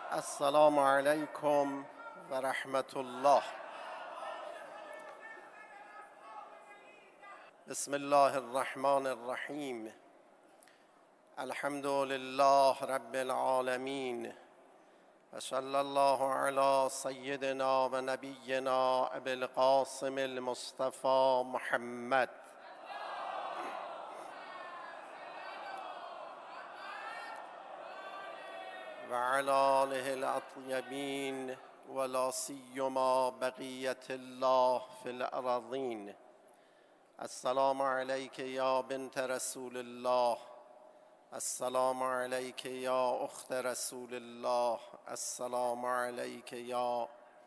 السلام علیکم و رحمت الله. بسم الله الرحمن الرحیم. الحمد لله رب العالمین و صلی الله علی سیدنا و نبینا ابی القاسم المصطفى محمد. و علی آله الاطیبین و لا سیما بقیت الله فی الارضین. السلام علیک یا بنت رسول الله، السلام علیک یا اخت رسول الله، السلام علیک یا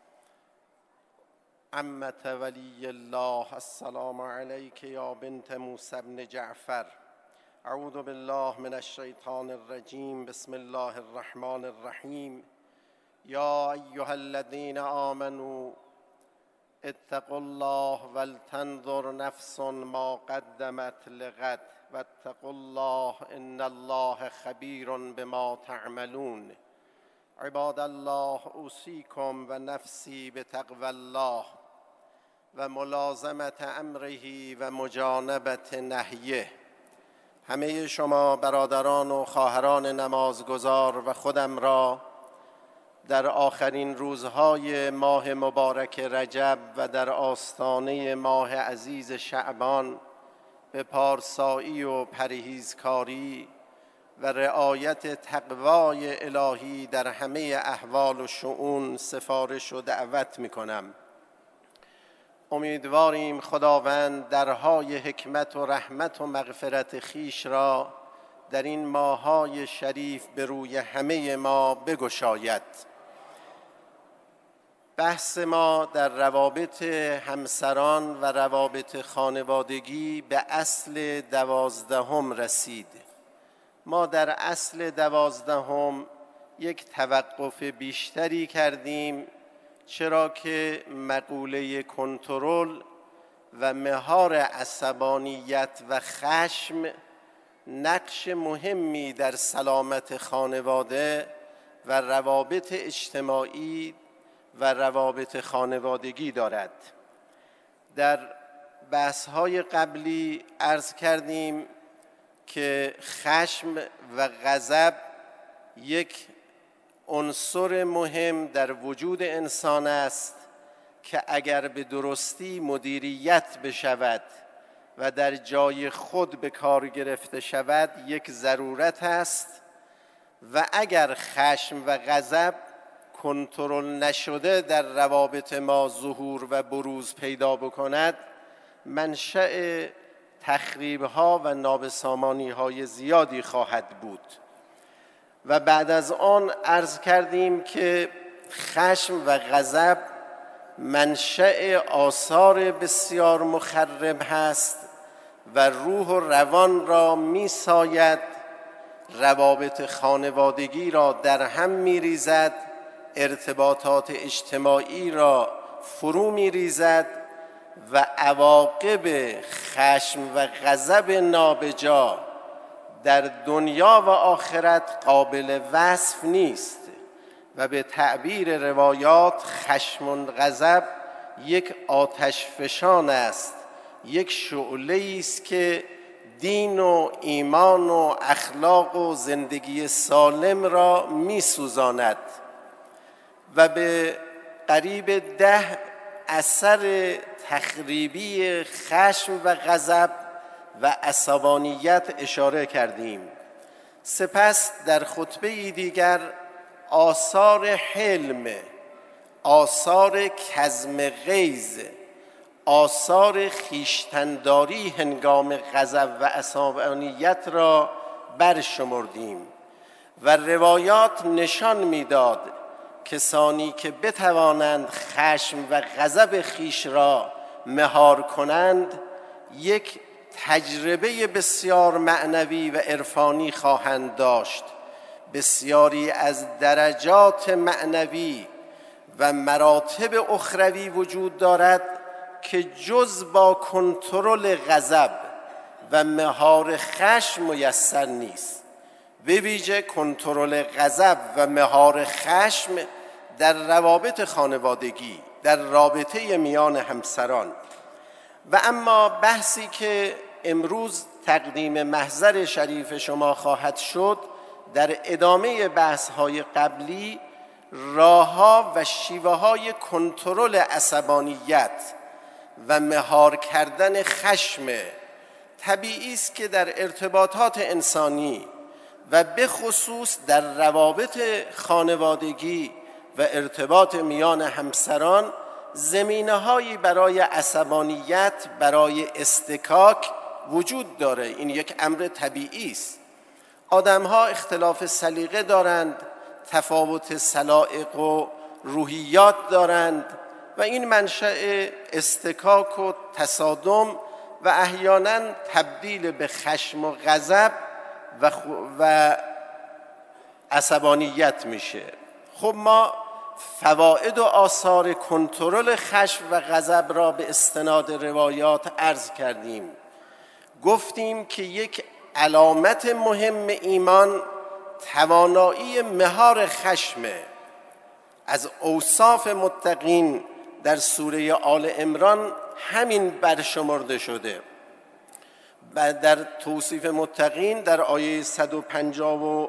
عمة ولی الله، السلام علیک یا بنت موسی بن جعفر. اعوذ بالله من الشیطان الرجیم. بسم الله الرحمن الرحیم. یا ایها الذین آمنوا اتقوا الله ولتنظر نفس ما قدمت لغد واتقوا الله ان الله خبیر بما تعملون. عباد الله، اوصیکم و نفسی بتقوی الله و ملازمت امره و مجانبت نهیه. همه شما برادران و خواهران نمازگزار و خودم را در آخرین روزهای ماه مبارک رجب و در آستانه ماه عزیز شعبان به پارسایی و پرهیزکاری و رعایت تقوای الهی در همه احوال و شؤون سفارش و دعوت می‌کنم. امیدواریم خداوند درهای حکمت و رحمت و مغفرت خویش را در این ماه‌های شریف به روی همه ما بگشاید. بحث ما در روابط همسران و روابط خانوادگی به اصل 12 رسید. ما در اصل 12 یک توقف بیشتری کردیم، چرا که مقوله کنترل و مهار عصبانیت و خشم نقش مهمی در سلامت خانواده و روابط اجتماعی و روابط خانوادگی دارد. در بحث‌های قبلی عرض کردیم که خشم و غضب یک عنصر مهم در وجود انسان است که اگر به درستی مدیریت بشود و در جای خود به کار گرفته شود یک ضرورت است، و اگر خشم و غضب کنترل نشده در روابط ما ظهور و بروز پیدا بکند منشأ تخریب‌ها و نابسامانی‌های زیادی خواهد بود. و بعد از آن عرض کردیم که خشم و غضب منشأ آثار بسیار مخرب هست و روح و روان را می‌ساید، روابط خانوادگی را در هم می‌ریزد، ارتباطات اجتماعی را فرو می‌ریزد و عواقب خشم و غضب نابجا در دنیا و آخرت قابل وصف نیست و به تعبیر روایات خشم و غضب یک آتش فشان است، یک شعله است که دین و ایمان و اخلاق و زندگی سالم را می‌سوزاند و به قریب 10 اثر تخریبی خشم و غضب و عصبانیت اشاره کردیم. سپس در خطبه دیگر آثار حلم، آثار کظم غیظ، آثار خویشتن‌داری هنگام غضب و عصبانیت را برشمردیم و روایات نشان می‌داد کسانی که بتوانند خشم و غضب خویش را مهار کنند یک تجربه بسیار معنوی و عرفانی خواهند داشت. بسیاری از درجات معنوی و مراتب اخروی وجود دارد که جز با کنترل غضب و مهار خشم میسر نیست. به ویژه کنترل غضب و مهار خشم در روابط خانوادگی، در رابطه میان همسران. و اما بحثی که امروز تقدیم محضر شریف شما خواهد شد، در ادامه بحث‌های قبلی، راه‌ها و شیوه‌های کنترل عصبانیت و مهار کردن خشم. طبیعی است که در ارتباطات انسانی و به خصوص در روابط خانوادگی و ارتباط میان همسران زمینه‌هایی برای عصبانیت، برای اصطکاک وجود داره. این یک امر طبیعی است. آدم‌ها اختلاف سلیقه دارند، تفاوت سلائق و روحیات دارند و این منشأ اصطکاک و تصادم و احیانا تبدیل به خشم و غضب و عصبانیت میشه. خب ما فواید و آثار کنترل خشم و غضب را به استناد روایات عرض کردیم. گفتیم که یک علامت مهم ایمان توانایی مهار خشمه. از اوصاف متقین در سوره آل عمران همین برشمرده شده. در توصیف متقین در آیه 150 و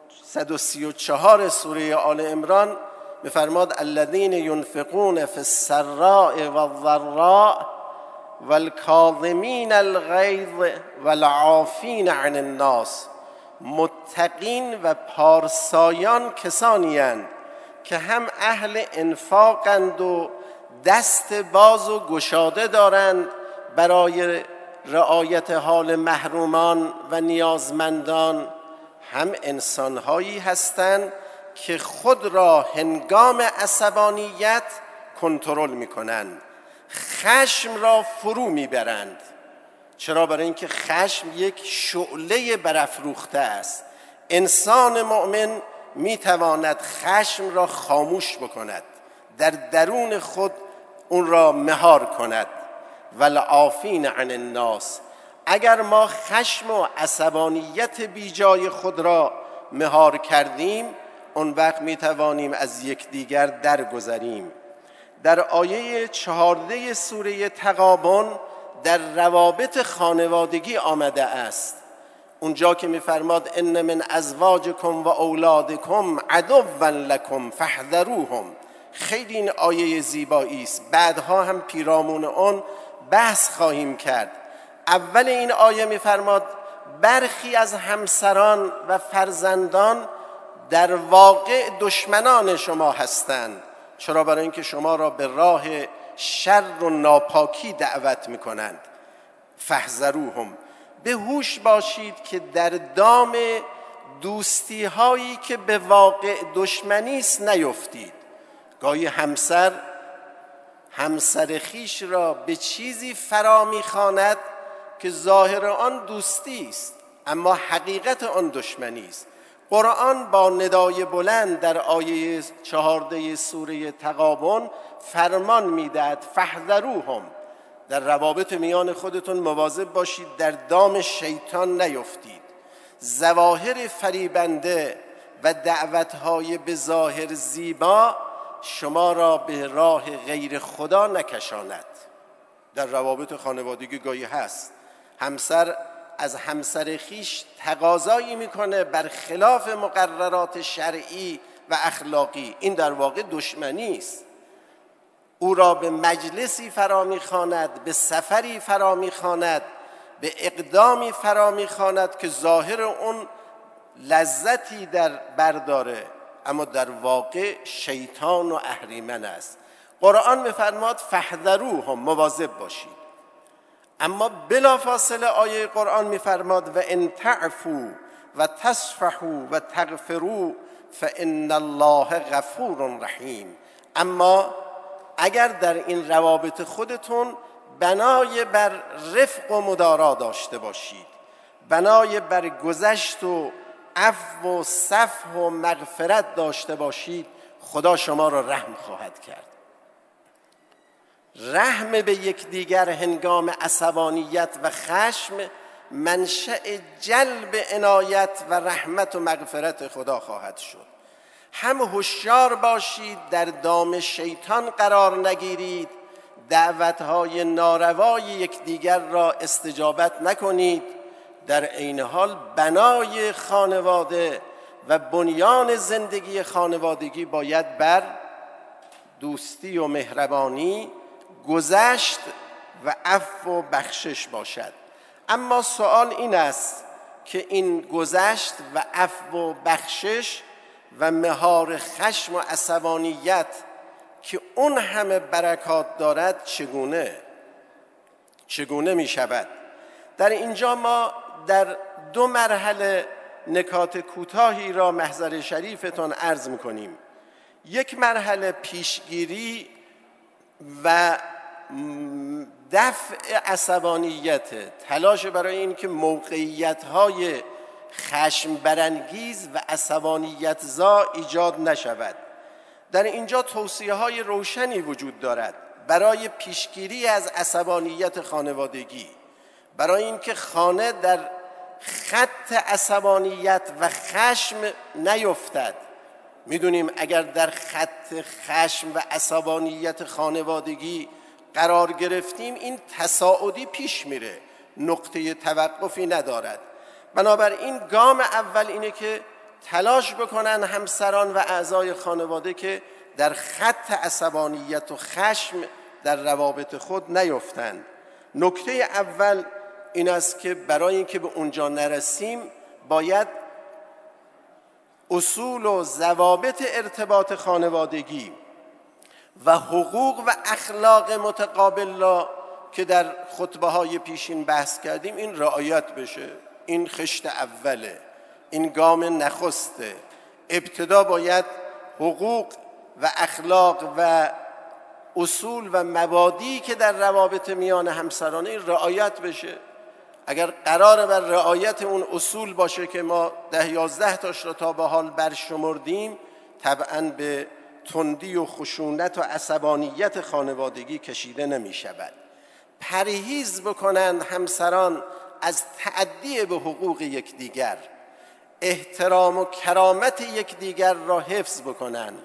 134 سوره آل عمران می‌فرماد الذین ينفقون فی السراء والضراء والکاظمین الغیظ والعافین عن الناس. متقین و پارسایان کسانی اند که هم اهل انفاقند و دست باز و گشاده دارند برای رعایت حال محرومان و نیازمندان، هم انسان‌هایی هستند که خود را هنگام عصبانیت کنترل می‌کنند، خشم را فرو می‌برند. چرا؟ برای اینکه خشم یک شعله برافروخته است. انسان مؤمن می‌تواند خشم را خاموش بکند، در درون خود اون را مهار کند. والعافین عن الناس. اگر ما خشم و عصبانیت بیجای خود را مهار کردیم، اون وقت میتوانیم از یکدیگر درگذریم. در آیه 14 سوره تغابن در روابط خانوادگی آمده است، اونجا که میفرماد ان من ازواجکم و اولادکم عدوا لکم فاحذروهم. خیلی این آیه زیبایی است. بعدها هم پیرامون اون بحث خواهیم کرد. اول این آیه میفرماد برخی از همسران و فرزندان در واقع دشمنان شما هستند. چرا؟ برای اینکه شما را به راه شر و ناپاکی دعوت میکنند. فاحذروهم. به هوش باشید که در دام دوستی هایی که به واقع دشمنی است نیفتید. گاهی همسر خیش را به چیزی فرا میخواند که ظاهر آن دوستی است اما حقیقت آن دشمنی است. قرآن با ندای بلند در آیه 14 سوره تغابن فرمان میدهد فاحذروهم. در روابط میان خودتون مواظب باشید در دام شیطان نیفتید. ظواهر فریبنده و دعوتهای به ظاهر زیبا شما را به راه غیر خدا نکشاند. در روابط خانوادگی گاهی هست همسر از همسر خیش تقاضایی میکنه بر خلاف مقررات شرعی و اخلاقی. این در واقع دشمنی است. او را به مجلسی فرا میخواند، به سفری فرا میخواند، به اقدامی فرا میخواند که ظاهر اون لذتی در برداره اما در واقع شیطان و اهریمن است. قرآن میفرماد فاحذروهم، مواظب باشید. اما بلافاصله آیه قرآن میفرماد و ان تعفوا و تصفحوا و تغفروا فان الله غفور رحیم. اما اگر در این روابط خودتون بنای بر رفق و مدارا داشته باشید، بنای بر گذشت و عفو و صفح و مغفرت داشته باشید، خدا شما را رحم خواهد کرد. رحم به یکدیگر هنگام عصبانیت و خشم منشأ جلب عنایت و رحمت و مغفرت خدا خواهد شد. هم هوشیار باشید در دام شیطان قرار نگیرید، دعوتهای ناروای یکدیگر را استجابت نکنید. در عین حال بنای خانواده و بنیان زندگی خانوادگی باید بر دوستی و مهربانی، گذشت و عفو و بخشش باشد. اما سوال این است که این گذشت و عفو و بخشش و مهار خشم و عصبانیت که اون همه برکات دارد چگونه می شود؟ در اینجا ما در 2 مرحله نکات کوتاهی را محضر شریفتان عرض می‌کنیم. یک مرحله پیشگیری و دفع عصبانیت، تلاش برای این که موقعیت‌های خشم برانگیز و عصبانیت زا ایجاد نشود. در اینجا توصیه‌های روشنی وجود دارد برای پیشگیری از عصبانیت خانوادگی، برای اینکه خانه در خط عصبانیت و خشم نیفتد. میدونیم اگر در خط خشم و عصبانیت خانوادگی قرار گرفتیم این تصاعدی پیش میره، نقطه توقفی ندارد. بنابراین گام اول اینه که تلاش بکنن همسران و اعضای خانواده که در خط عصبانیت و خشم در روابط خود نیفتند. نکته اول این است که برای اینکه به اونجا نرسیم باید اصول و ضوابط ارتباط خانوادگی و حقوق و اخلاق متقابل را که در خطبه‌های پیشین بحث کردیم این رعایت بشه. این خشت اوله، این گام نخسته. ابتدا باید حقوق و اخلاق و اصول و مبادی که در روابط میان همسرانه رعایت بشه. اگر قرار بر رعایت اون اصول باشه که ما 10-11 تاش را تا به حال برشمردیم، طبعاً به تندی و خشونت و عصبانیت خانوادگی کشیده نمی شود. پرهیز بکنند همسران از تعدی به حقوق یکدیگر، احترام و کرامت یکدیگر را حفظ بکنند،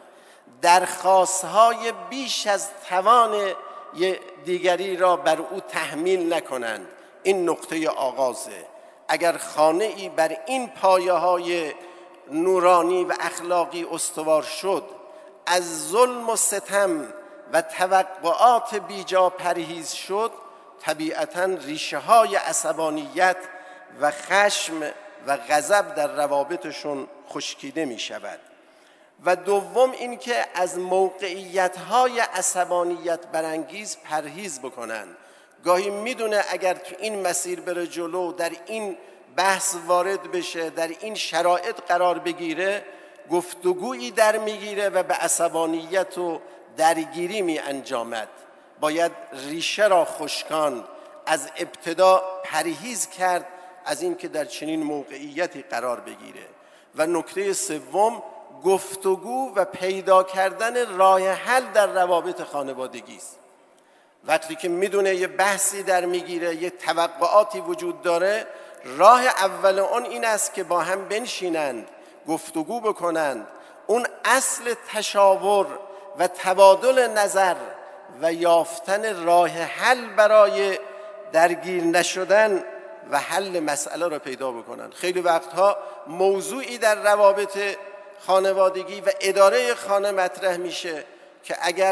درخواست‌های بیش از توان دیگری را بر او تحمیل نکنند. این نقطه آغازه. اگر خانه‌ای بر این پایه‌های نورانی و اخلاقی استوار شد، از ظلم و ستم و توقعات بیجا پرهیز شد، طبیعتاً ریشه‌های عصبانیت و خشم و غضب در روابطشون خشکیده می شود. و دوم این که از موقعیت‌های عصبانیت برانگیز پرهیز بکنن. گاهی میدونه اگر تو این مسیر بره جلو، در این بحث وارد بشه، در این شرایط قرار بگیره، گفتگویی در میگیره و به عصبانیت و درگیری می انجامد. باید ریشه را خشکاند، از ابتدا پرهیز کرد از این که در چنین موقعیتی قرار بگیره. و نکته سوم گفتگو و پیدا کردن راه حل در روابط خانوادگی است. وقتی که میدونه یه بحثی در میگیره، یه توقعاتی وجود داره، راه اول اون این است که با هم بنشینند، گفتگو بکنند، اون اصل تشاور و تبادل نظر و یافتن راه حل برای درگیر نشدن و حل مسئله را پیدا بکنند. خیلی وقتها موضوعی در روابط خانوادگی و اداره خانه مطرح میشه که اگر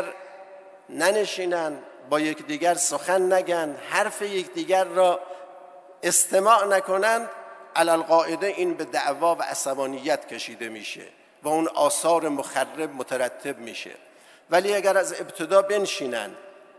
ننشینن، با یکدیگر سخن نگن، حرف یکدیگر را استماع نکنند، علالقاعده این به دعوا و عصبانیت کشیده میشه و اون آثار مخرب مترتب میشه. ولی اگر از ابتدا بنشینند،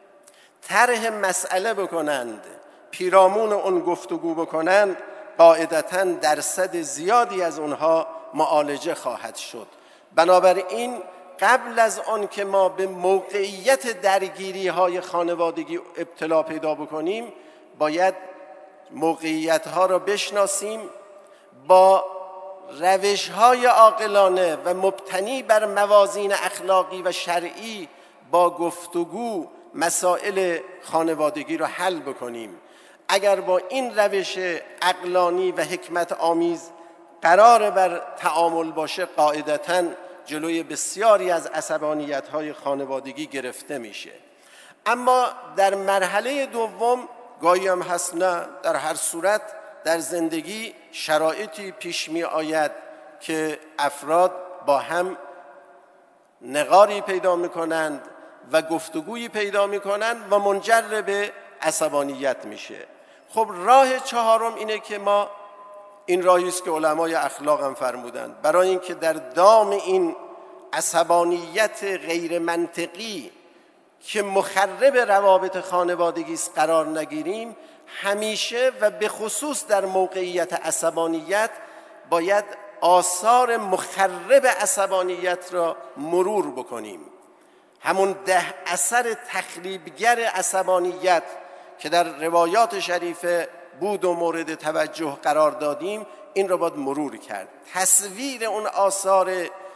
طرح مسئله بکنند، پیرامون اون گفتگو بکنند، قاعدتاً درصد زیادی از اونها معالجه خواهد شد. بنابراین قبل از آن که ما به موقعیت درگیری های خانوادگی ابتلا پیدا بکنیم، باید موقعیت ها را بشناسیم، با روش های عاقلانه و مبتنی بر موازین اخلاقی و شرعی با گفتگو مسائل خانوادگی را حل بکنیم. اگر با این روش عقلانی و حکمت آمیز قرار بر تعامل باشه، قاعدتاً جلوی بسیاری از عصبانیت‌های خانوادگی گرفته میشه. اما در مرحله دوم گاهی هم هست نه، در هر صورت در زندگی شرایطی پیش می آید که افراد با هم نقاری پیدا می کنند و گفتگویی پیدا می کنند و منجر به عصبانیت میشه. خب راه چهارم اینه که ما، این راهی است که علمای اخلاق هم فرمودند، برای اینکه در دام این عصبانیت غیر منطقی که مخرب روابط خانوادگی است قرار نگیریم، همیشه و به خصوص در موقعیت عصبانیت باید آثار مخرب عصبانیت را مرور بکنیم. همون 10 اثر تخریبگر عصبانیت که در روایات شریفه بود و مورد توجه قرار دادیم، این را باید مرور کرد. تصویر اون آثار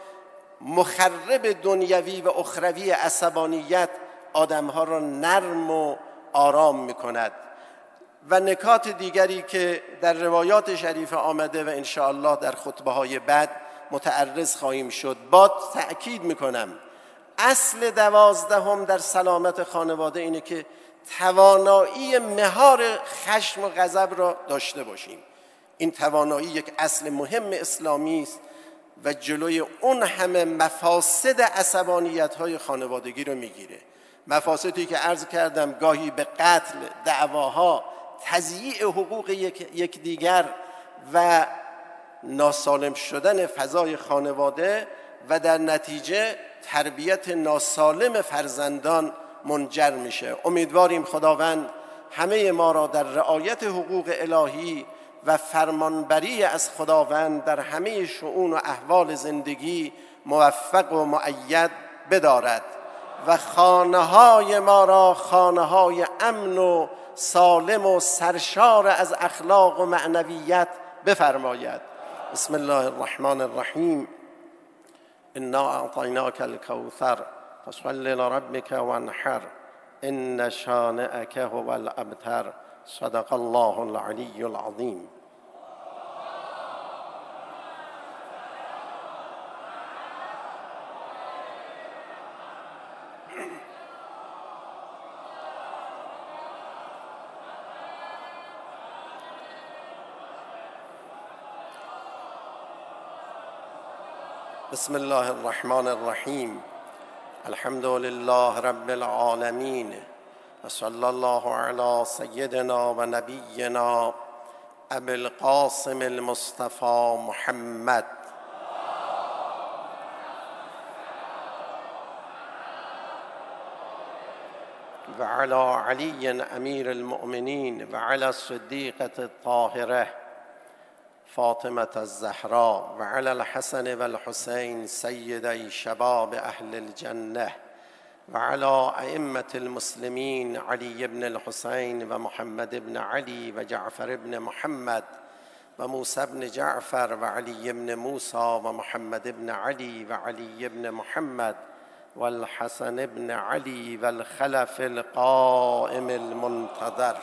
مخرب دنیوی و اخروی عصبانیت آدمها را نرم و آرام می‌کند. و نکات دیگری که در روایات شریف آمده و انشاءالله در خطبه‌های بعد متعرض خواهیم شد، با تأکید می‌کنم اصل 12 در سلامت خانواده اینه که توانایی مهار خشم و غضب را داشته باشیم. این توانایی یک اصل مهم اسلامی است و جلوی اون همه مفاسد عصبانیت‌های خانوادگی رو میگیره. مفاسدی که عرض کردم گاهی به قتل، دعواها، تضییع حقوق یکدیگر و ناسالم شدن فضای خانواده و در نتیجه تربیت ناسالم فرزندان منجر میشه. امیدواریم خداوند همه ما را در رعایت حقوق الهی و فرمانبری از خداوند در همه شؤون و احوال زندگی موفق و مؤید بدارد و خانه‌های ما را خانه‌های امن و سالم و سرشار از اخلاق و معنویت بفرماید. بسم الله الرحمن الرحیم. انا اعطیناک الکوثر فصل لربک وانحر ان شانئک هو الابتر. صدق الله العلی العظیم. بسم الله الرحمن الرحیم. الحمد لله رب العالمین و صلی الله علی سیدنا و نبینا ابی القاسم المصطفى محمد و علی علی امیر المؤمنین و علی الصدیقة الطاهرة فاطمة الزهراء و علی الحسن و الحسین سیدی شباب اهل الجنه و علی ائمة المسلمین علی بن الحسین و محمد بن علی و جعفر بن محمد و موسی بن جعفر و علی بن موسی و محمد بن علی و علی بن محمد و الحسن بن علی و الخلف القائم المنتظر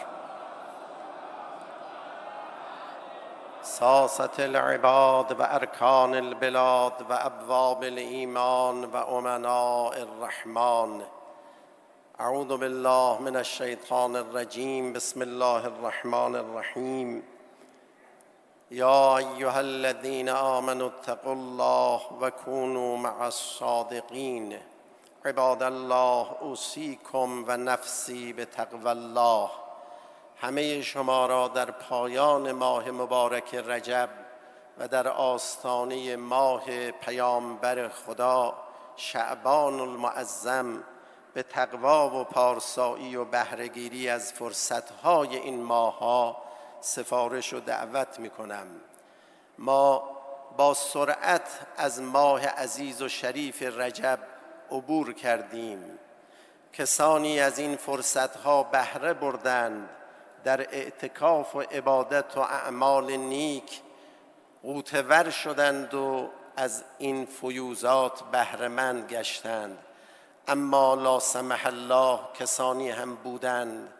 ساسة العباد و ارکان البلاد و ابواب الایمان و امناء الرحمن. اعوذ بالله من الشیطان الرجیم. بسم الله الرحمن الرحیم. یا ایها الذین آمنوا اتقوا الله و کونوا مع الصادقین. عباد الله اوصیکم و نفسی بتقوی الله. همه شما را در پایان ماه مبارک رجب و در آستانه ماه پیامبر خدا شعبان المعظم به تقوا و پارسایی و بهره‌گیری از فرصت‌های این ماه‌ها سفارش و دعوت می‌کنم. ما با سرعت از ماه عزیز و شریف رجب عبور کردیم. کسانی از این فرصت‌ها بهره بردند، در اعتکاف و عبادت و اعمال نیک غوطه‌ور شدند و از این فیوزات بهره‌مند گشتند. اما لا سمح الله کسانی هم بودند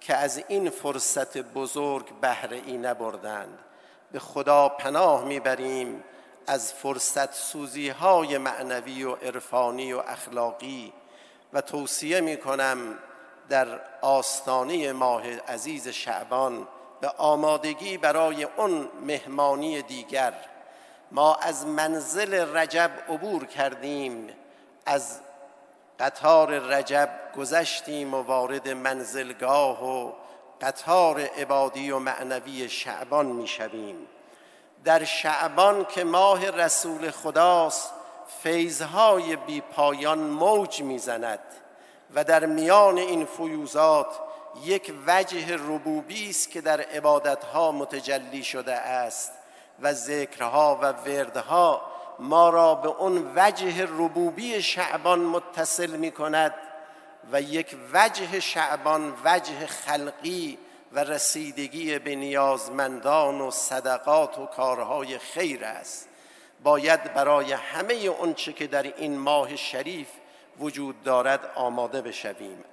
که از این فرصت بزرگ بهره ای نبردند. به خدا پناه میبریم از فرصت سوزی های معنوی و عرفانی و اخلاقی و توصیه میکنم در آستانه ماه عزیز شعبان به آمادگی برای اون مهمانی دیگر. ما از منزل رجب عبور کردیم، از قطار رجب گذشتیم و وارد منزلگاه و قطار عبادی و معنوی شعبان میشویم. در شعبان که ماه رسول خداست، فیضهای بی پایان موج میزند و در میان این فیوزات یک وجه ربوبی است که در عبادتها متجلی شده است و ذکرها و وردها ما را به اون وجه ربوبی شعبان متصل می کند و یک وجه شعبان وجه خلقی و رسیدگی به نیازمندان و صدقات و کارهای خیر است. باید برای همه اون چه که در این ماه شریف وجود دارد آماده بشویم.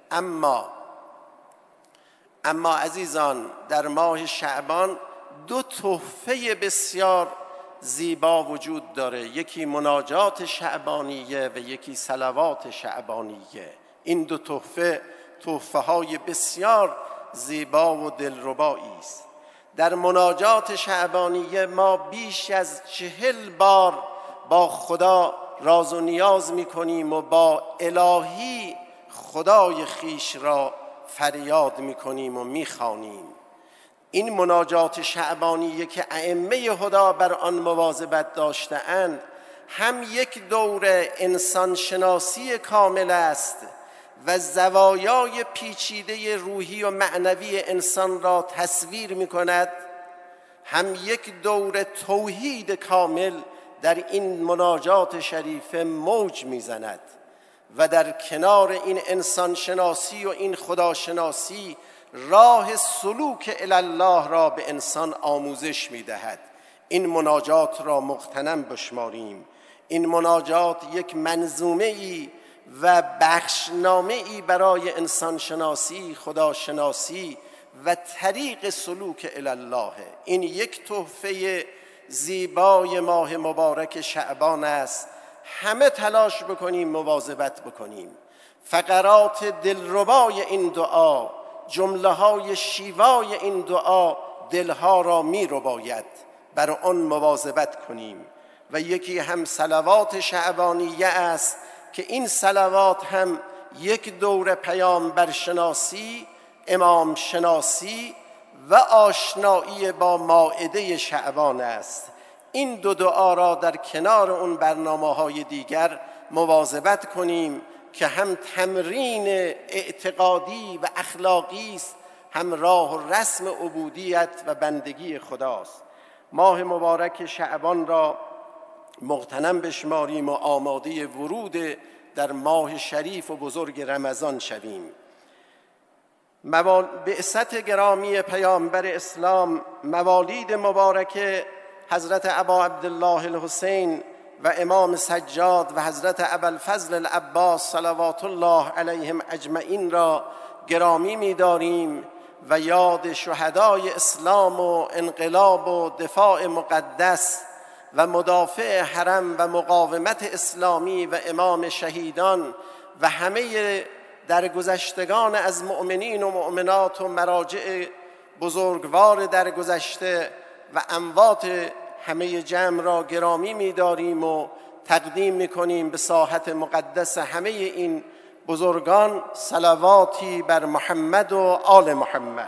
اما عزیزان، در ماه شعبان دو تحفه بسیار زیبا وجود داره، یکی مناجات شعبانیه و یکی صلوات شعبانیه. این دو تحفه های بسیار زیبا و دلربایی است. در مناجات شعبانیه ما بیش از 40 بار با خدا راز و نیاز میکنیم و با الهی خدای خیش را فریاد میکنیم و میخوانیم. این مناجات شعبانیه که ائمه هدی بر آن مواظبت داشته‌اند هم یک دور انسان شناسی کامل است و زوایای پیچیده روحی و معنوی انسان را تصویر می‌کند، هم یک دور توحید کامل در این مناجات شریفه موج می‌زند و در کنار این انسان شناسی و این خداشناسی راه سلوک الی الله را به انسان آموزش می‌دهد. این مناجات را مغتنم بشماریم. این مناجات یک منظومه‌ای و بخشنامه‌ای برای انسان شناسی، خداشناسی و طریق سلوک الی الله. این یک تحفه زیبای ماه مبارک شعبان است. همه تلاش بکنیم، مواظبت بکنیم. فقرات دلربای این دعا، جمله های شیوای این دعا دلها را می رباید، بر آن مواظبت کنیم. و یکی هم صلوات شعبانیه است که این صلوات هم یک دور پیامبر شناسی، امام شناسی و آشنایی با مائده شعبان است. این دو دعا را در کنار اون برنامه‌های دیگر مواظبت کنیم که هم تمرین اعتقادی و اخلاقی است، هم راه و رسم عبودیت و بندگی خداست. ماه مبارک شعبان را مغتنم بشماریم و آماده ورود در ماه شریف و بزرگ رمضان شویم. بعثت گرامی پیامبر اسلام، موالید مبارک حضرت ابا عبدالله الحسین و امام سجاد و حضرت ابوالفضل العباس صلوات الله علیهم اجمعین را گرامی می‌داریم و یاد شهدای اسلام و انقلاب و دفاع مقدس و مدافع حرم و مقاومت اسلامی و امام شهیدان و همه درگذشتگان از مؤمنین و مؤمنات و مراجع بزرگوار درگذشته و اموات همه جمع را گرامی می‌داریم و تقدیم می‌کنیم به ساحت مقدس همه این بزرگان صلواتی بر محمد و آل محمد.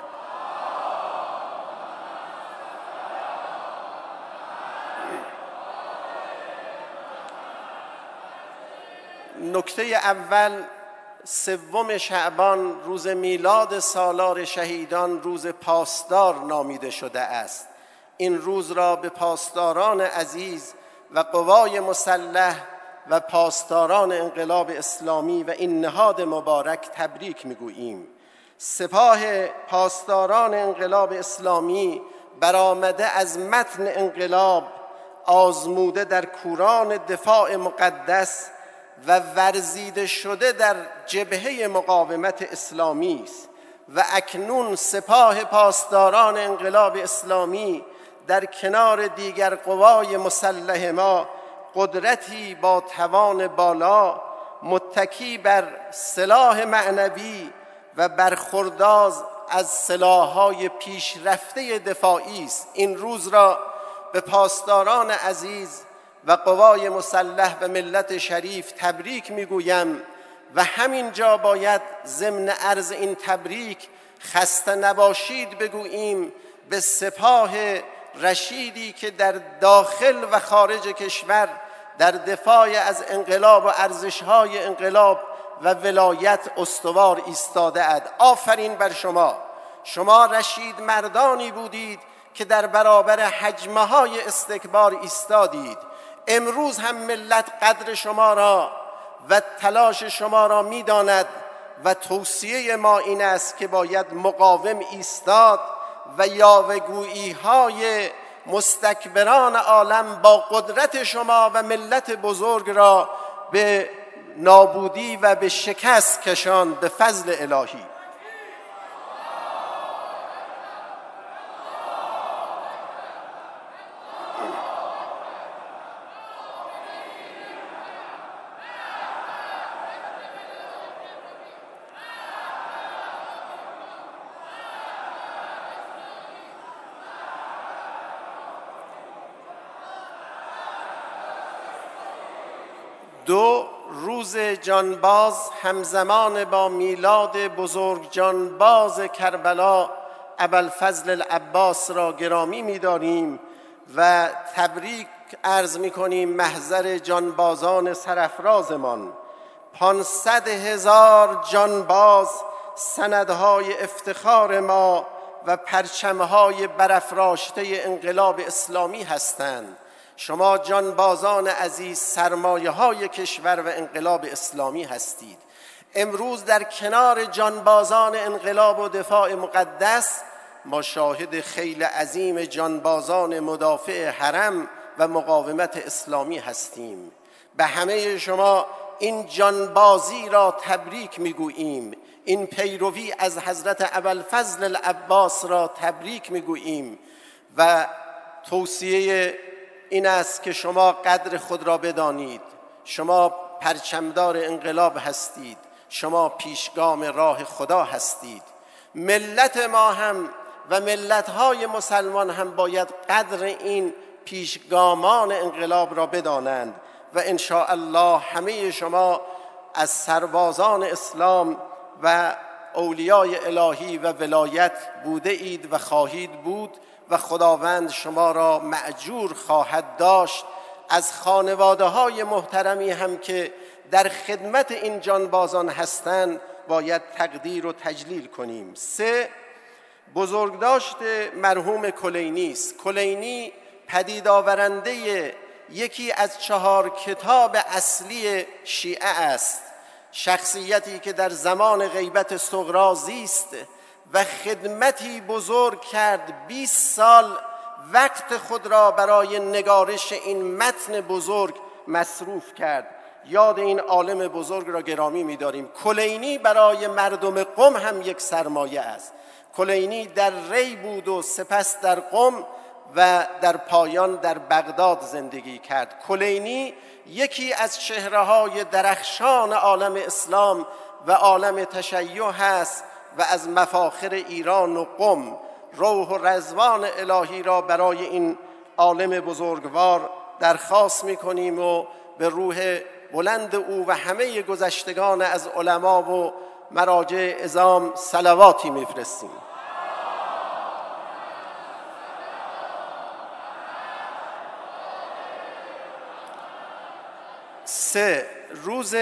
نکته اول، 3 شعبان روز میلاد سالار شهیدان روز پاسدار نامیده شده است. این روز را به پاسداران عزیز و قوای مسلح و پاسداران انقلاب اسلامی و این نهاد مبارک تبریک میگوییم. سپاه پاسداران انقلاب اسلامی برآمده از متن انقلاب، آزموده در کوران دفاع مقدس و ورزیده شده در جبهه مقاومت اسلامی است. و اکنون سپاه پاسداران انقلاب اسلامی در کنار دیگر قوای مسلح ما قدرتی با توان بالا متکی بر سلاح معنوی و برخوردار از سلاح‌های پیشرفته دفاعی است. این روز را به پاسداران عزیز و قوای مسلح و ملت شریف تبریک میگویم و همین جا باید ضمن عرض این تبریک خسته نباشید بگوییم به سپاه رشیدی که در داخل و خارج کشور در دفاع از انقلاب و ارزش‌های انقلاب و ولایت استوار ایستاده اند. آفرین بر شما. شما رشید مردانی بودید که در برابر هجمه‌های استکبار ایستادید. امروز هم ملت قدر شما را و تلاش شما را می‌داند و توصیه ما این است که باید مقاوم ایستاد و یاوه‌گویی‌های مستکبران عالم با قدرت شما و ملت بزرگ را به نابودی و به شکست کشاند به فضل الهی. دو روز جانباز همزمان با میلاد بزرگ جانباز کربلا ابوالفضل العباس را گرامی می‌داریم و تبریک عرض می‌کنیم محضر جانبازان سرافرازمان. 500,000 جانباز سندهای افتخار ما و پرچمهای برافراشته انقلاب اسلامی هستند. شما جانبازان عزیز سرمایه‌های کشور و انقلاب اسلامی هستید. امروز در کنار جانبازان انقلاب و دفاع مقدس ما شاهد خیل عظیم جانبازان مدافع حرم و مقاومت اسلامی هستیم. به همه شما این جانبازی را تبریک میگوییم. این پیروی از حضرت ابوالفضل العباس را تبریک میگوییم و توصیه این است که شما قدر خود را بدانید. شما پرچمدار انقلاب هستید. شما پیشگام راه خدا هستید. ملت ما هم و ملت‌های مسلمان هم باید قدر این پیشگامان انقلاب را بدانند و ان شاء الله همه شما از سربازان اسلام و اولیای الهی و ولایت بوده اید و خواهید بود و خداوند شما را مأجور خواهد داشت. از خانواده‌های محترمی هم که در خدمت این جانبازان هستند باید تقدیر و تجلیل کنیم. 3. بزرگداشت مرحوم کلینی است. کلینی پدید آورنده یکی از 4 کتاب اصلی شیعه است. شخصیتی که در زمان غیبت صغرا زیست و خدمتی بزرگ کرد. 20 سال وقت خود را برای نگارش این متن بزرگ مصروف کرد. یاد این عالم بزرگ را گرامی می‌داریم. کلینی برای مردم قم هم یک سرمایه است. کلینی در ری بود و سپس در قم و در پایان در بغداد زندگی کرد. کلینی یکی از چهره‌های درخشان عالم اسلام و عالم تشیع است و از مفاخر ایران و قم. روح و رضوان الهی را برای این عالم بزرگوار درخواست می‌کنیم و به روح بلند او و همه گذشتگان از علما و مراجع عظام صلواتی می‌فرستیم. 3. روز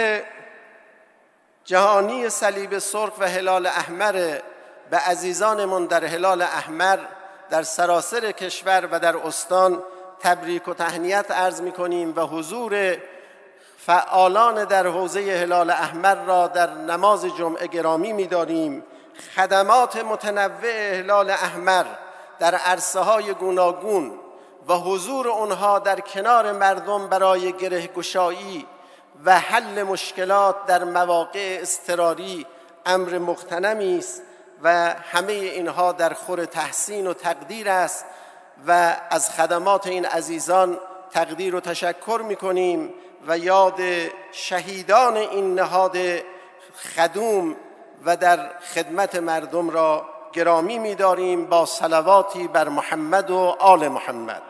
جهانی صلیب سرخ و هلال احمر. به عزیزانمون در هلال احمر در سراسر کشور و در استان تبریک و تهنیت عرض می‌کنیم و حضور فعالان در حوزه هلال احمر را در نماز جمعه گرامی می‌داریم. خدمات متنوع هلال احمر در عرصه‌های گوناگون و حضور آنها در کنار مردم برای گره‌گشایی و حل مشکلات در مواقع اضطراری امر مغتنمی است و همه اینها در خور تحسین و تقدیر است و از خدمات این عزیزان تقدیر و تشکر می‌کنیم و یاد شهیدان این نهاد خدوم و در خدمت مردم را گرامی می‌داریم با صلواتی بر محمد و آل محمد.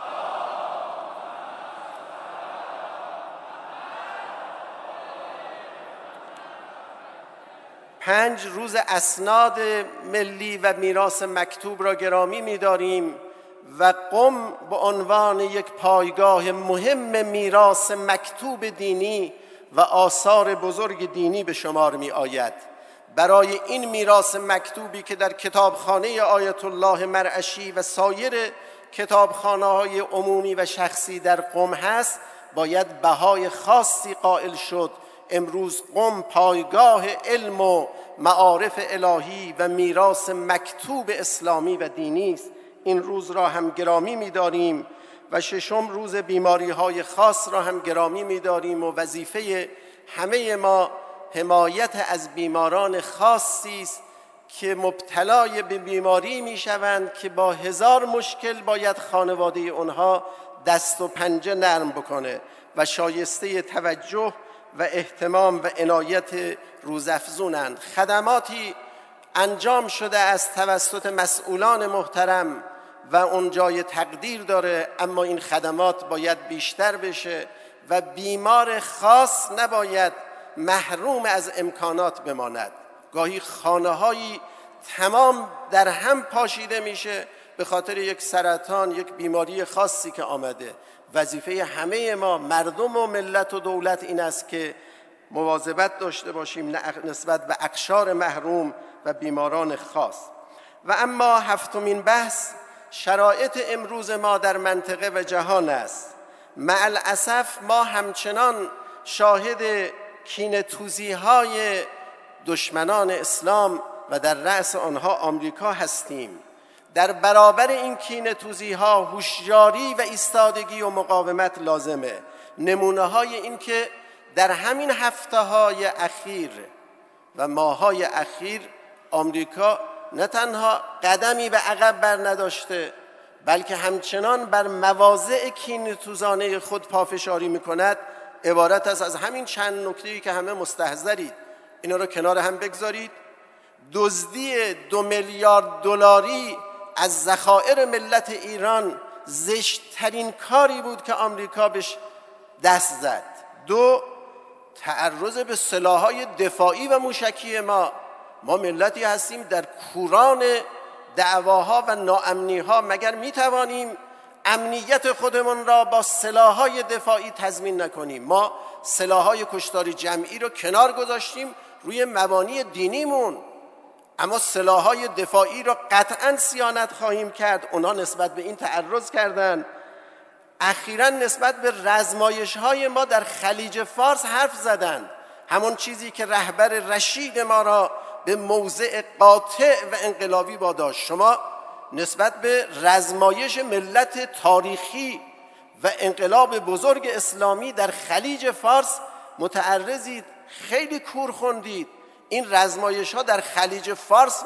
پنج روز اسناد ملی و میراث مکتوب را گرامی می‌داریم و قم به عنوان یک پایگاه مهم میراث مکتوب دینی و آثار بزرگ دینی به شمار می آید. برای این میراث مکتوبی که در کتابخانه آیت الله مرعشی و سایر کتابخانه‌های عمومی و شخصی در قم هست باید بهای خاصی قائل شد. امروز قم پایگاه علم و معارف الهی و میراث مکتوب اسلامی و دینی است. این روز را هم گرامی می‌داریم و ششم روز بیماری‌های خاص را هم گرامی می‌داریم و وظیفه همه ما حمایت از بیماران خاصی است که مبتلای به بیماری می‌شوند که با هزار مشکل باید خانواده آنها دست و پنجه نرم بکنه و شایسته توجه و اهتمام و عنایت روزافزونند. خدماتی انجام شده است توسط مسئولان محترم و اون جای تقدیر داره، اما این خدمات باید بیشتر بشه و بیمار خاص نباید محروم از امکانات بماند. گاهی خانه‌هایی تمام در هم پاشیده میشه به خاطر یک سرطان، یک بیماری خاصی که آمده. وظیفه همه ما مردم و ملت و دولت این است که مواظبت داشته باشیم نسبت به اقشار محروم و بیماران خاص. و اما هفتمین بحث شرایط امروز ما در منطقه و جهان است. مع الاسف ما همچنان شاهد کینه‌توزی‌های دشمنان اسلام و در رأس آنها آمریکا هستیم. در برابر این کینه‌توزی‌ها هوشیاری و ایستادگی و مقاومت لازمه. نمونه‌های این که در همین هفته‌های اخیر و ماه‌های اخیر آمریکا نه تنها قدمی به عقب بر نداشته بلکه همچنان بر مواضع کینه‌توزانه خود پافشاری می‌کند. عبارت است از همین چند نکته‌ای که همه مستحضرید. اینا رو کنار هم بگذارید. دزدی 2 میلیارد دلاری از ذخایر ملت ایران زشت‌ترین کاری بود که آمریکا بهش دست زد. 2 تعرض به سلاح‌های دفاعی و موشکی ما ملتی هستیم در کوران دعواها و ناامنی‌ها. مگر می‌توانیم امنیت خودمون را با سلاح‌های دفاعی تضمین نکنیم؟ ما سلاح‌های کشتار جمعی رو کنار گذاشتیم روی مبانی دینیمون، اما سلاح‌های دفاعی را قطعاً صیانت خواهیم کرد. اونا نسبت به این تعرض کردند. اخیراً نسبت به رزمایش‌های ما در خلیج فارس حرف زدند، همون چیزی که رهبر رشید ما را به موضع قاطع و انقلابی واداشت. شما نسبت به رزمایش ملت تاریخی و انقلاب بزرگ اسلامی در خلیج فارس متعرضید، خیلی کور خوندید. این رزمایش‌ها در خلیج فارس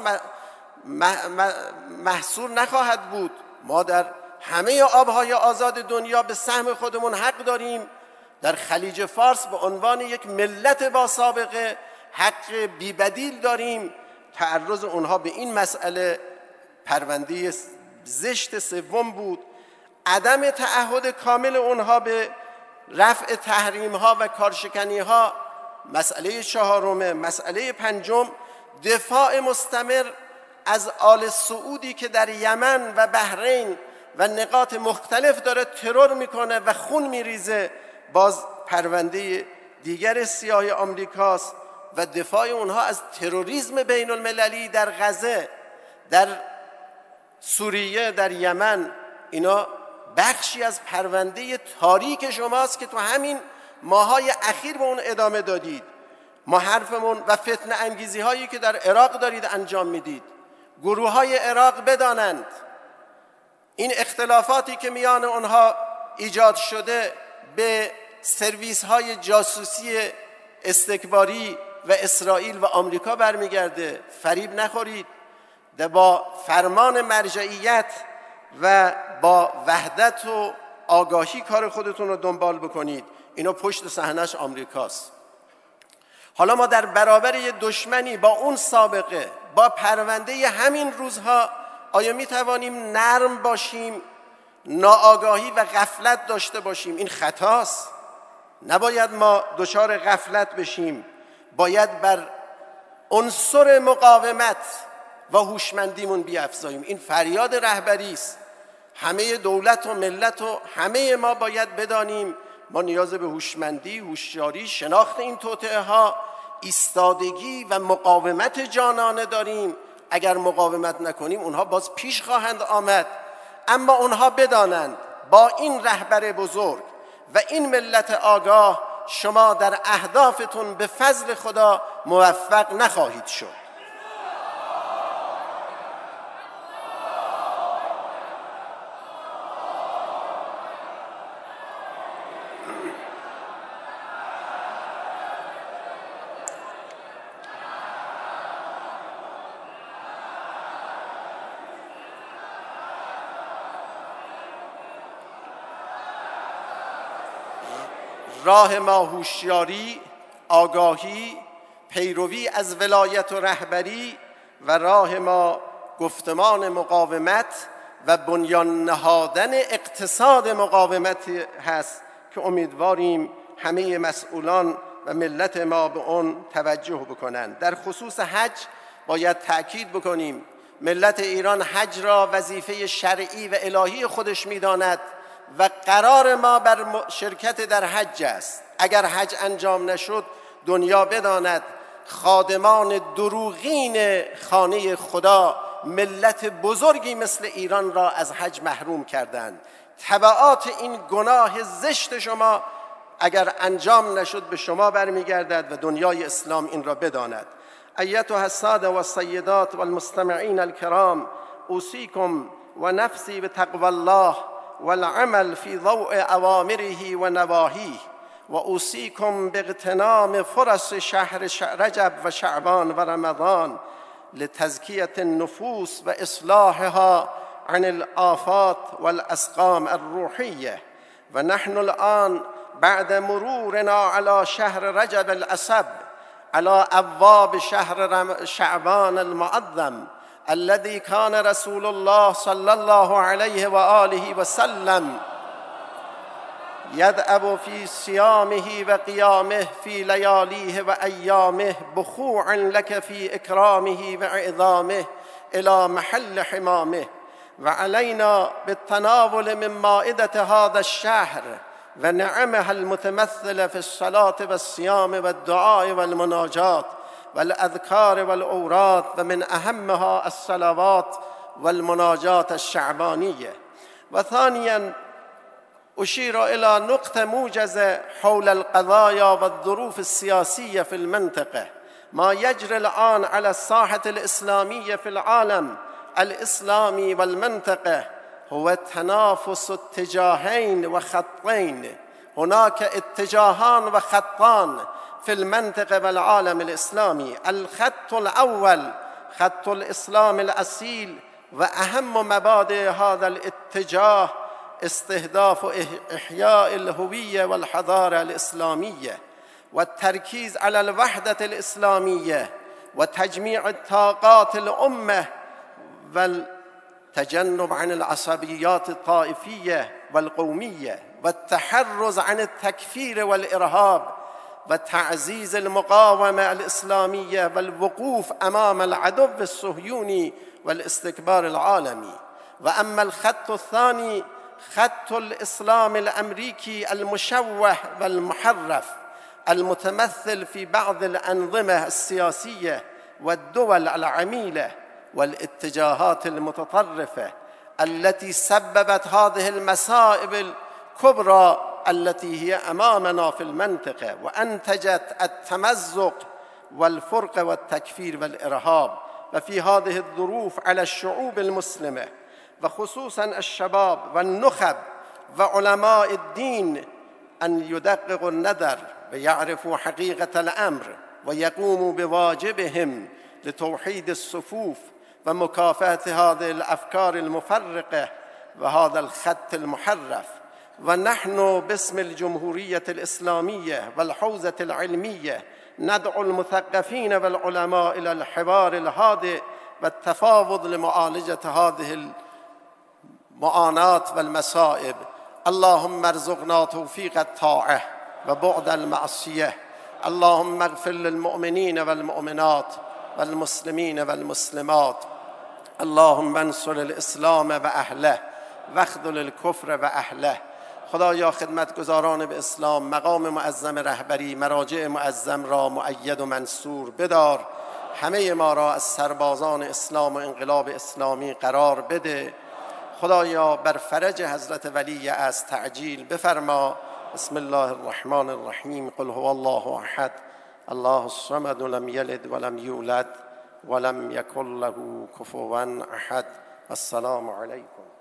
محصور نخواهد بود. ما در همه آبهای آزاد دنیا به سهم خودمون حق داریم. در خلیج فارس به عنوان یک ملت با سابقه حق بی‌بدیل داریم. تعرض اونها به این مسئله پرونده زشت سوم بود. عدم تعهد کامل اونها به رفع تحریم‌ها و کارشکنی‌ها مسئله چهارمه. مسئله پنجم دفاع مستمر از آل سعودی که در یمن و بحرین و نقاط مختلف داره ترور میکنه و خون میریزه. باز پرونده دیگر سیاه آمریکاست و دفاع اونها از تروریسم بین المللی در غزه، در سوریه، در یمن. اینا بخشی از پرونده تاریک شماست که تو همین ماهای اخیر به اون ادامه دادید. ما حرفمون و فتنه انگیزی هایی که در عراق دارید انجام میدید. گروه های عراق بدانند این اختلافاتی که میان اونها ایجاد شده به سرویس های جاسوسی استکباری و اسرائیل و آمریکا برمیگرده. فریب نخورید. با فرمان مرجعیت و با وحدت و آگاهی کار خودتون رو دنبال بکنید. اینا پشت صحنه‌اش آمریکاست. حالا ما در برابر یه دشمنی با اون سابقه، با پرونده همین روزها، آیا می توانیم نرم باشیم، ناآگاهی و غفلت داشته باشیم؟ این خطاست. نباید ما دچار غفلت بشیم، باید بر عنصر مقاومت و هوشمندیمون بیافزاییم. این فریاد رهبری است. همه دولت و ملت و همه ما باید بدانیم ما نیاز به هوشمندی، هوشیاری، شناخت این توطئه ها، ایستادگی و مقاومت جانانه داریم. اگر مقاومت نکنیم اونها باز پیش خواهند آمد. اما اونها بدانند با این رهبر بزرگ و این ملت آگاه شما در اهدافتون به فضل خدا موفق نخواهید شد. راه ما هوشیاری، آگاهی، پیروی از ولایت و رهبری و راه ما گفتمان مقاومت و بنیان نهادن اقتصاد مقاومت هست که امیدواریم همه مسئولان و ملت ما به اون توجه بکنند. در خصوص حج باید تأکید بکنیم ملت ایران حج را وظیفه شرعی و الهی خودش می‌داند و قرار ما بر شرکت در حج است. اگر حج انجام نشد دنیا بداند خادمان دروغین خانه خدا ملت بزرگی مثل ایران را از حج محروم کردند. تبعات این گناه زشت شما اگر انجام نشد به شما برمیگردد و دنیای اسلام این را بداند. ایتها الساده و السیدات و المستمعین الکرام، اوصیکم و نفسی بتقوی الله والعمل في ضوء أوامره ونواهيه، وأوصيكم باغتنام فرص شهر رجب وشعبان ورمضان لتزكية النفوس وإصلاحها عن الآفات والأسقام الروحية. ونحن الآن بعد مرورنا على شهر رجب الأسب على أبواب شهر شعبان المعظم الذي كان رسول الله صلى الله عليه وآله وسلم يدأب في صيامه وقيامه في لياليه وأيامه بخوعا لك في إكرامه وإعظامه إلى محل حمامه. وعلينا بالتناول من مائدة هذا الشهر ونعمها المتمثلة في الصلاة والصيام والدعاء والمناجات والأذكار والأوراد، ومن أهمها الصلوات والمناجات الشعبانية. وثانيا أشير إلى نقطة موجزة حول القضايا والظروف السياسية في المنطقة. ما يجري الآن على الساحة الإسلامية في العالم الإسلامي والمنطقة هو تنافس اتجاهين وخطين. هناك اتجاهان وخطان في المنطقة والعالم الإسلامي. الخط الأول خط الإسلام الأصيل، وأهم مبادئ هذا الاتجاه استهداف إحياء الهوية والحضارة الإسلامية والتركيز على الوحدة الإسلامية وتجميع الطاقات الأمة والتجنب عن العصبيات الطائفية والقومية والتحرز عن التكفير والإرهاب وتعزيز المقاومة الإسلامية والوقوف أمام العدو الصهيوني والاستكبار العالمي. وأما الخط الثاني خط الإسلام الأمريكي المشوه والمحرف المتمثل في بعض الأنظمة السياسية والدول العميلة والاتجاهات المتطرفة التي سببت هذه المصائب الكبرى التي هي أمامنا في المنطقة وأنتجت التمزق والفرقة والتكفير والإرهاب. وفي هذه الظروف على الشعوب المسلمة وخصوصا الشباب والنخب وعلماء الدين أن يدققوا النظر ويعرفوا حقيقة الأمر ويقوموا بواجبهم لتوحيد الصفوف ومكافحة هذه الأفكار المفرقة وهذا الخط المحرف. ونحن باسم الجمهورية الإسلامية والحوزة العلمية ندعو المثقفين والعلماء إلى الحوار الهادئ والتفاوض لمعالجة هذه المعاناة والمصائب. اللهم ارزقنا توفيق الطاعة وبعد المعصية. اللهم اغفر للمؤمنين والمؤمنات والمسلمين والمسلمات. اللهم انصر الاسلام و اهله واخذل الکفر و اهله. خدایا خدمتگزاران به اسلام، مقام معظم رهبری، مراجع معظم را مؤید و منصور بدار. همه ما را از سربازان اسلام و انقلاب اسلامی قرار بده. خدایا بر فرج حضرت ولی از تعجیل بفرما. بسم الله الرحمن الرحیم. قل هو الله احد الله الصمد لم یلد ولم یولد ولم یکن له کفوا احد. السلام علیکم.